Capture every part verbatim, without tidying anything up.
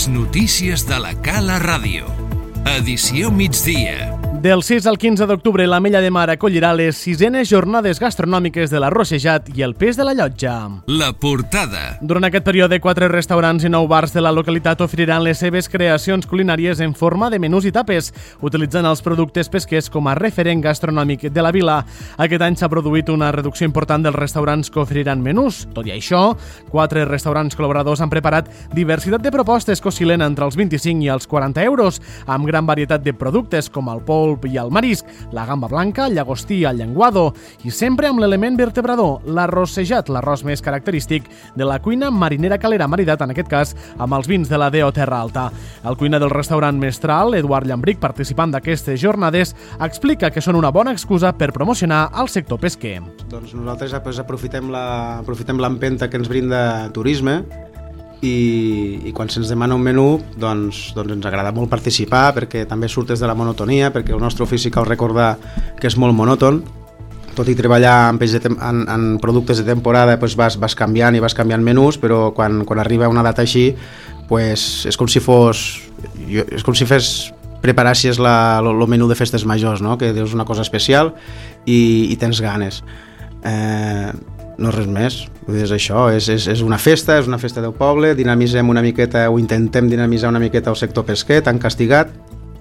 notícies de la Cala Ràdio. Edició migdia. Del sis al quinze d'octubre, l'Ametlla de Mar acollirà les sisenes jornades gastronòmiques de l'Arrossejat i el Peix de la Llotja. La portada. Durant aquest període, quatre restaurants i nou bars de la localitat oferiran les seves creacions culinàries en forma de menús i tapes, utilitzant els productes pesquers com a referent gastronòmic de la vila. Aquest any s'ha produït una reducció important dels restaurants que oferiran menús. Tot i això, quatre restaurants col·laboradors han preparat diversitat de propostes que oscil·len entre els vint-i-cinc i els quaranta euros, amb gran varietat de productes com el polp i el marisc, la gamba blanca, el llagostí, el llenguado, i sempre amb l'element vertebrador, l'arrossejat, l'arròs més característic de la cuina marinera calera, maridat en aquest cas amb els vins de la D O Terra Alta. El cuiner del restaurant Mestral, Eduard Llambric, participant d'aquestes jornades, explica que són una bona excusa per promocionar el sector pesquer. Doncs nosaltres pues, aprofitem la, aprofitem l'empenta que ens brinda turisme i, i quan se'ns demana un menú doncs, doncs ens agrada molt participar perquè també surtes de la monotonia, perquè el nostre ofici cal recordar que és molt monòton. Tot i treballar en, peix de tem- en, en productes de temporada doncs vas, vas canviant i vas canviant menús, però quan, quan arriba una data així doncs és com si fos jo, és com si fes preparassis el menú de festes majors, no? Que dius una cosa especial i, i tens ganes. Eh, no res més, és això, és, és, és una festa, és una festa del poble, dinamitzem una miqueta o intentem dinamitzar una miqueta el sector pesquer, tan castigat,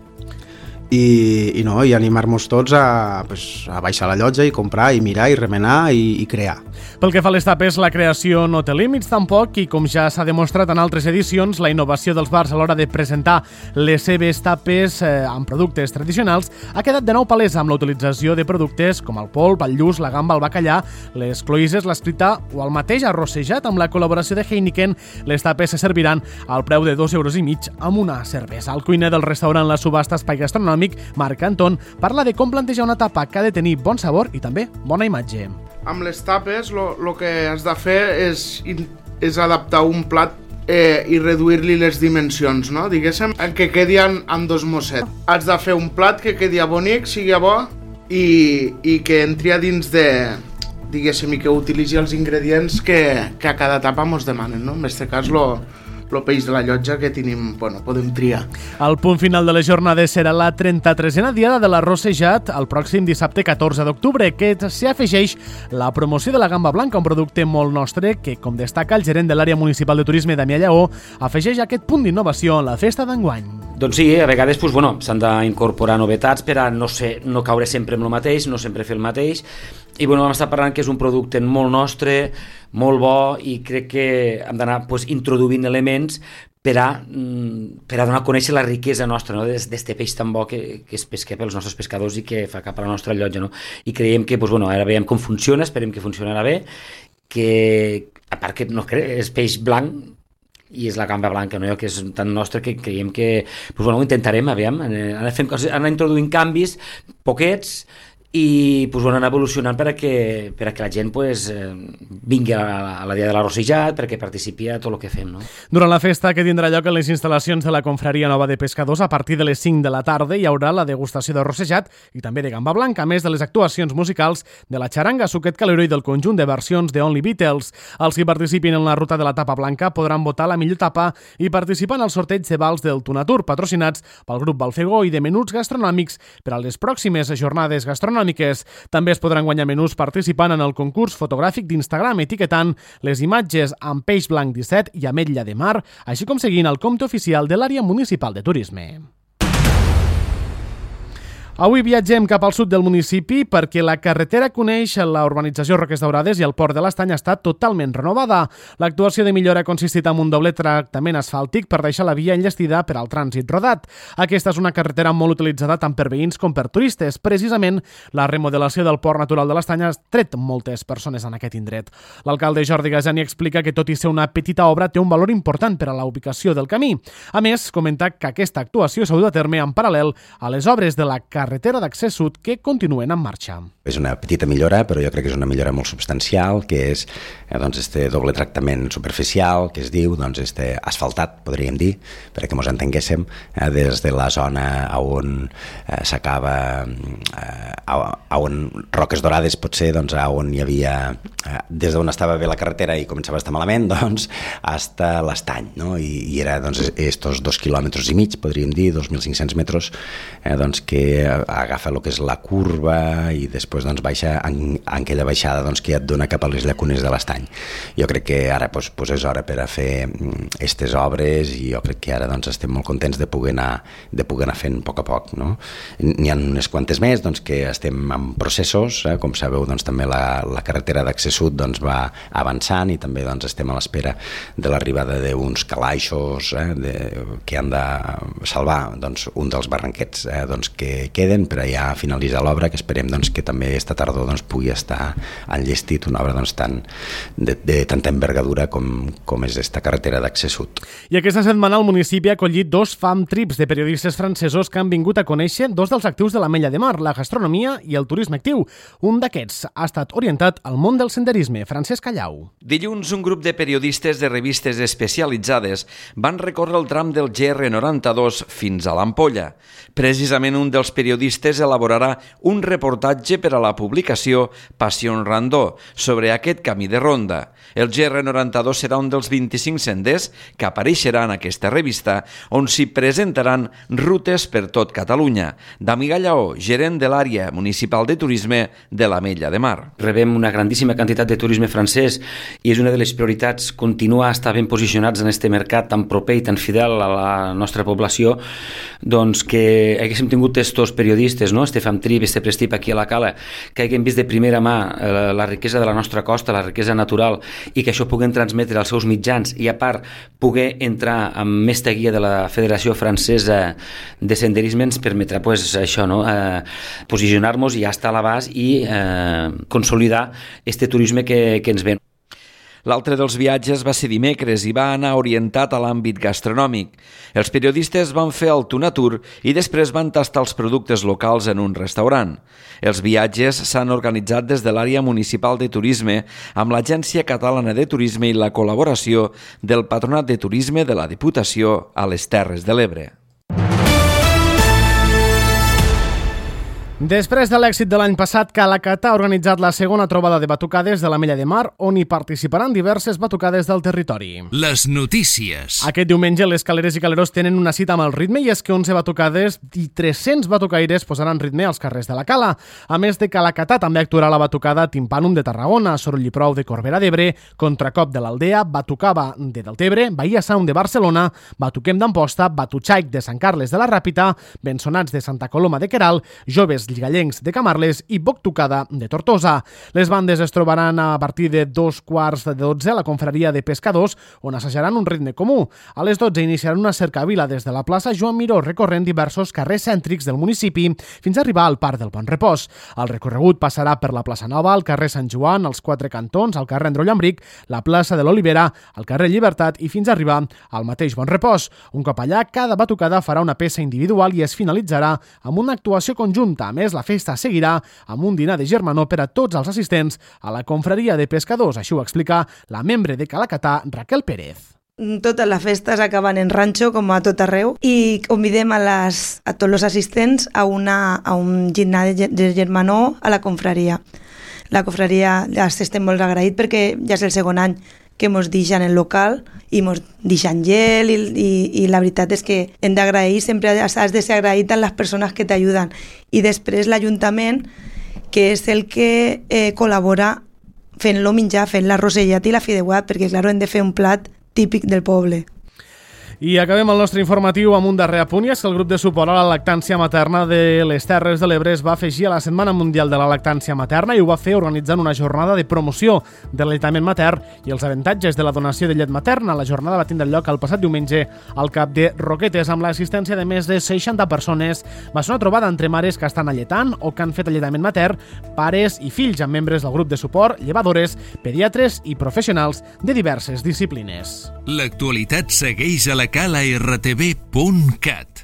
i, i, no, i animar-nos tots a, pues, a baixar la llotja i comprar i mirar i remenar i, i crear. Pel que fa a les tapes, la creació no té límits tampoc i com ja s'ha demostrat en altres edicions, la innovació dels bars a l'hora de presentar les seves tapes eh, amb productes tradicionals ha quedat de nou palès amb la utilització de productes com el polp, el lluç, la gamba, el bacallà, les cloïsses, l'escrita o el mateix arrossejat. Amb la col·laboració de Heineken, les tapes se serviran al preu de dos euros i mig amb una cervesa. El cuiner del restaurant La Subhasta Espai Gastronòmic, Marc Anton, parla de com plantejar una tapa que ha de tenir bon sabor i també bona imatge. Amb les tapes, el que has de fer és, és adaptar un plat eh, i reduir-li les dimensions, no? Diguéssim, que quedi en, en dos mossets. Has de fer un plat que quedi bonic, sigui bo i, i que entri a dins de, diguéssim, i que utilitzi els ingredients que, que a cada tapa mos demanen, no? En aquest cas, lo, el peix de la llotja que tenim, bueno, podem triar. El punt final de les jornades serà la trenta-tresena diada de l'arrossejat el pròxim dissabte catorze d'octubre, que s'hi afegeix la promoció de la gamba blanca, un producte molt nostre que, com destaca el gerent de l'àrea municipal de turisme, Damià Lleó, afegeix aquest punt d'innovació en la festa d'enguany. Doncs sí, a vegades pues, bueno, s'han d'incorporar novetats per a no, ser, no caure sempre en el mateix, no sempre fer el mateix. I bueno, vam estar parlant que és un producte molt nostre, molt bo, i crec que hem d'anar pues, introduint elements per a, per a donar a conèixer la riquesa nostra, no? D'este peix tan bo que, que és pesquer pels nostres pescadors i que fa cap a la nostra llotja. No? I creiem que, pues, bueno, ara veiem com funciona, esperem que funcionarà bé, que a part que no, és peix blanc, i és la gamba blanca, no? Que és tan nostre que creiem que pues, bueno, ho intentarem, aviam, anar, fent coses, anar introduint canvis poquets i pues, bueno, anar evolucionant per a que, per a que la gent pues, eh, vingui a, a la dia de l'arrossejat, perquè participi a tot el que fem. No? Durant la festa, que tindrà lloc en les instal·lacions de la Confraria Nova de Pescadors, a partir de les cinc de la tarda hi haurà la degustació d'arrossejat i també de gamba blanca, a més de les actuacions musicals de la xaranga, Suquet Calero i del conjunt de versions de Only Beatles. Els que participin en la ruta de la tapa blanca podran votar la millor tapa i participar en el sorteig de vals del Tunatur, patrocinats pel grup Balfegó, i de menuts gastronòmics per a les pròximes jornades gastronòmiques. També es podran guanyar menús participant en el concurs fotogràfic d'Instagram, etiquetant les imatges amb peix blanc disset i ametlla de mar, així com seguint el compte oficial de l'àrea municipal de turisme. Avui viatgem cap al sud del municipi perquè la carretera que uneix la urbanització Roques Daurades i el port de l'Estany ha estat totalment renovada. L'actuació de millora ha consistit en un doble tractament asfàltic per deixar la via enllestida per al trànsit rodat. Aquesta és una carretera molt utilitzada tant per veïns com per turistes. Precisament, la remodelació del port natural de l'Estany ha tret moltes persones en aquest indret. L'alcalde Jordi Gasani explica que, tot i ser una petita obra, té un valor important per a la ubicació del camí. A més, comenta que aquesta actuació s'ha dut a terme en paral·lel a les obres de la carretera carretera d'accés sud que continuen en marxa. És una petita millora, però jo crec que és una millora molt substancial, que és eh, doncs, este doble tractament superficial, que es diu doncs, este asfaltat, podríem dir, perquè ens entenguéssim, eh, des de la zona on eh, s'acaba, eh, a on Roques Dorades potser, doncs, on hi havia, eh, des d'on estava bé la carretera i començava a estar malament, doncs, hasta l'Estany, no? I, i era doncs, estos dos quilòmetres i mig, podríem dir, dos mil cinc-cents metres, eh, doncs, que agafa el que és la curva i després doncs, baixa en, en aquella baixada doncs, que et dona cap a les llacunes de l'Estany. Jo crec que ara doncs, doncs és hora per a fer aquestes obres i jo crec que ara doncs, estem molt contents de poder anar, de poder anar fent a poc a poc. No? N'hi ha unes quantes més doncs, que estem en processos, eh? Com sabeu doncs, també la, la carretera d'accés sud doncs, va avançant i també doncs, estem a l'espera de l'arribada d'uns calaixos eh? de, que han de salvar doncs, un dels barranquets eh? doncs, que queden per a ja finalitzar l'obra, que esperem doncs, que també esta tardor doncs, pugui estar enllestit una obra doncs, tan, de, de tanta envergadura com, com és esta carretera d'accés sud. I aquesta setmana el municipi ha acollit dos fam trips de periodistes francesos que han vingut a conèixer dos dels actius de l'Ametlla de Mar, la gastronomia i el turisme actiu. Un d'aquests ha estat orientat al món del senderisme. Francesc Callau. Dilluns, un grup de periodistes de revistes especialitzades van recórrer el tram del G R noranta-dos fins a l'Ampolla. Precisament un dels periodistes elaborarà un reportatge per a la publicació Passion Randó sobre aquest camí de ronda. El G R noranta-dos serà un dels vint-i-cinc senders que apareixerà en aquesta revista, on s'hi presentaran rutes per tot Catalunya. Dami Gallaó, gerent de l'àrea municipal de turisme de l'Ametlla de Mar. Rebem una grandíssima quantitat de turisme francès i és una de les prioritats continuar a estar ben posicionats en este mercat tan proper i tan fidel a la nostra població, doncs que haguéssim tingut estos periodistes, no? este fam trip, este prestip aquí a la Cala, que haguem vist de primera mà eh, la riquesa de la nostra costa, la riquesa natural, i que això puguem transmetre als seus mitjans i a part poder entrar amb més guia de la Federació Francesa de Senderisme ens permetrà pues, això, no? eh, posicionar-nos i ja estar a l'abast i eh, consolidar este turisme que, que ens ven. L'altre dels viatges va ser dimecres i va anar orientat a l'àmbit gastronòmic. Els periodistes van fer el Tunatur i després van tastar els productes locals en un restaurant. Els viatges s'han organitzat des de l'àrea municipal de turisme amb l'Agència Catalana de Turisme i la col·laboració del Patronat de Turisme de la Diputació a les Terres de l'Ebre. Després de l'èxit de l'any passat, Calacat ha organitzat la segona trobada de batucades de l'Ametlla de Mar, on hi participaran diverses batucades del territori. Les notícies. Aquest diumenge les caleres i caleros tenen una cita amb el ritme i és que onze batucades i tres-cents batucaires posaran ritme als carrers de la Cala. A més de Calacatà, també actuarà la batucada Timpanum de Tarragona, Soroll i Prou de Corbera d'Ebre, Contracop de l'Aldea, Batucava de Deltebre, Bahia Sound de Barcelona, Batuquem d'Amposta, Batutxaic de Sant Carles de la Ràpita, Bensonats de Santa Coloma de Queralt, Joves Lligallencs de Camarles i Boctucada de Tortosa. Les bandes es trobaran a partir de dos quarts de dotze a la confraria de pescadors, on assajaran un ritme comú. A les dotze iniciaran una cercavila des de la plaça Joan Miró, recorrent diversos carrers cèntrics del municipi fins a arribar al Parc del Pont Repòs. El recorregut passarà per la plaça Nova, el carrer Sant Joan, els Quatre Cantons, el carrer Andreu Llambric, la plaça de l'Olivera, el carrer Llibertat i fins a arribar al mateix Bon Repòs. Un cop allà, cada batucada farà una peça individual i es finalitzarà amb una actuació conjunta. A més, la festa seguirà amb un dinar de germanor per a tots els assistents a la confraria de pescadors. Així ho explica la membre de Calacatà, Raquel Pérez. Totes les festes acaben en ranxo, com a tot arreu, i convidem a, les, a tots els assistents a, una, a un dinar de, de germanor a la confraria. La confraria ja estem molt agraït perquè ja és el segon any que ens deixen el local i ens deixen gel i, i, i la veritat és que hem d'agrair, sempre has de ser agraït a les persones que t'ajuden. I després l'Ajuntament, que és el que eh, col·labora fent-lo menjar, fent la rosellat i la fideuà, perquè clar, hem de fer un plat típic del poble. I acabem el nostre informatiu amb un darrer apunt, i és que el grup de suport a la lactància materna de les Terres de l'Ebre es va afegir a la Setmana Mundial de la Lactància Materna i ho va fer organitzant una jornada de promoció de l'alletament matern i els avantatges de la donació de llet materna. La jornada va tindre lloc el passat diumenge al Cap de Roquetes amb l'assistència de més de seixanta persones. Va ser una trobada entre mares que estan alletant o que han fet alletament matern, pares i fills amb membres del grup de suport, llevadores, pediatres i professionals de diverses disciplines. L'actualitat segueix a la cala r t v punt cat.